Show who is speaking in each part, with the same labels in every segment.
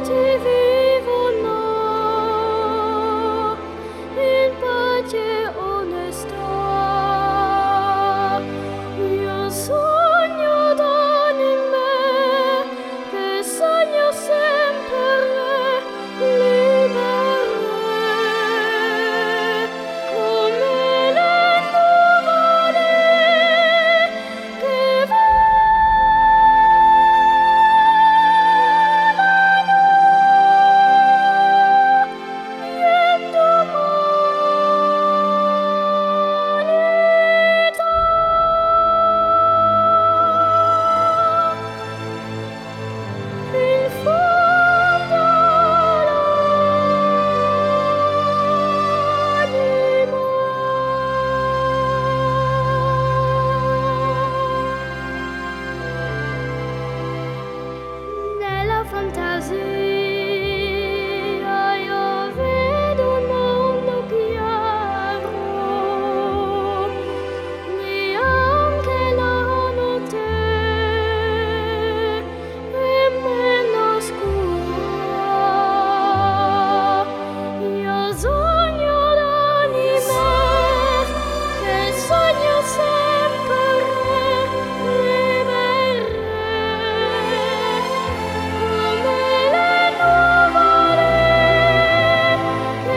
Speaker 1: tutti vivono in pace e onestà. Io sogno d'anime che sogno sempre libere come le nuvole che in fondo l'anima. Nella fantasia io vedo un mondo chiaro, neanche la notte è meno scura. Io sogno d'anime che sogno sempre libere come le nuvole che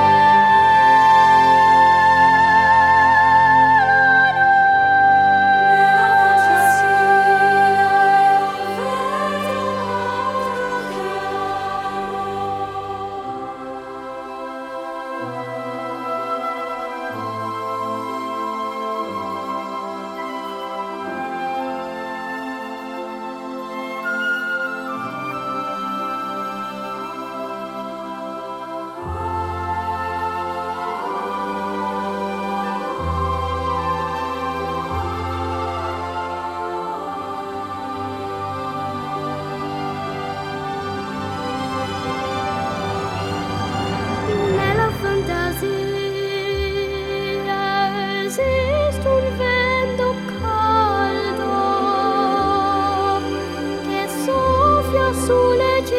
Speaker 1: nella fantasia esiste un vento caldo che soffia sulle città.